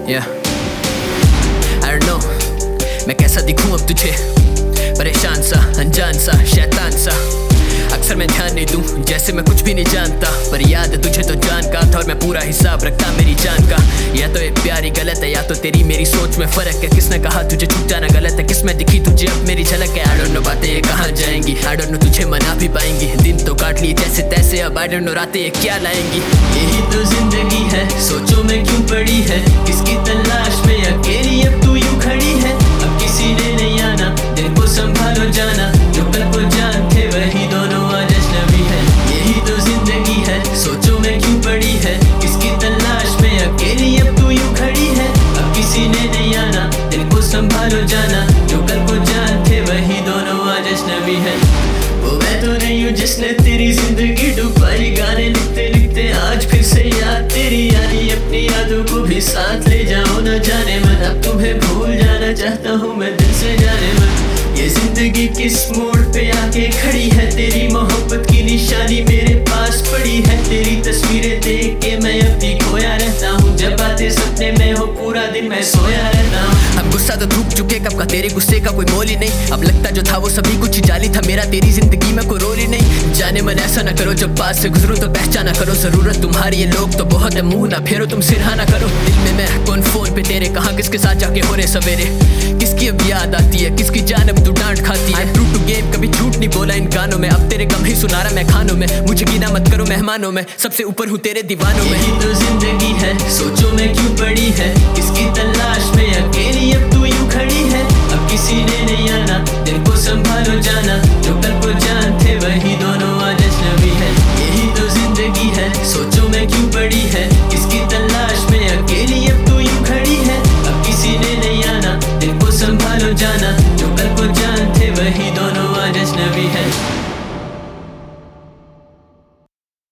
Yeah. I don't know मैं कैसा दिखूं अब तुझे, परेशान सा, अनजान सा, शैतान सा। अक्सर मैं ध्यान नहीं दूं जैसे मैं कुछ भी नहीं जानता, पर याद है तुझे तो जान का था और मैं पूरा हिसाब रखता मेरी जान का। या तो ये प्यारी गलत है या तो तेरी मेरी सोच में फर्क है। किसने कहा तुझे छूट जाना गलत है, किसमें दिखी तुझे अब मेरी झलक है। I don't know बातें ये कहाँ जाएंगी, I don't know तुझे मना भी पाएंगी। दिन तो काट लिए जैसे तैसे, अब I don't know रातें ये क्या लाएंगी। यही तो जिंदगी है, सोचो में क्यों पड़ी है, किसकी तलाश में अकेली अब तू यूं खड़ी है। अब किसी ने नहीं आना, दिल को संभालो जाना, जो कल को जान थे वही दोनों आज अजनबी है। यही तो जिंदगी है, सोचो में क्यों पड़ी है, किसकी तलाश में अकेली अब तू यूं खड़ी है। अब किसी ने नहीं आना, दिल को संभालो जाना, जो कल को जान थे वही दोनों आज अजनबी है। वो मैं तो नहीं हूँ जिसने तेरी जिंदगी डुबाई, गाने लिखते लिखते आज फिर से याद तेरी आई। अपनी यादों को भी साथ ले जाओ न जाने मन, अब तुम्हें भूल जाना चाहता हूँ मैं दिल से जाने मन। ये जिंदगी किस मोड़ पे आके खड़ी है, तेरी मोहब्बत की निशानी मेरे पास पड़ी है। तेरी तस्वीरें देख के मैं अब भी खोया रहता हूँ, जब आते सपने में हो पूरा दिन मैं सोया रहता हूँ। अब गुस्सा तो थूक चुके कब का, तेरे गुस्से का कोई मोल ही नहीं। अब लगता जो था वो सभी कुछ जाली था, मेरा तेरी जिंदगी में कोई रोल ही नहीं। जाने मन ऐसा ना करो, जब पास से गुजरूं तो पहचाना करो। जरूरत तुम्हारी ये लोग तो बहुत है, मुंह ना फेरो तुम सिरहाना करो। दिल में मैं कौन फोन पे तेरे, कहाँ किसके साथ जाके हो रहे सवेरे, किसकी अब याद आती है, किसकी जान अब तू डांट खाती है। ट्रू टू गेम कभी झूठ नहीं बोला इन गानों में, अब तेरे गम ही सुना रहा मैं खानों में। मुझे गिना मत करो मेहमानों में, सबसे ऊपर हूँ तेरे दीवानों में। यही तो जिंदगी है, सोचो में क्यों पड़ी है, किसकी तलाश में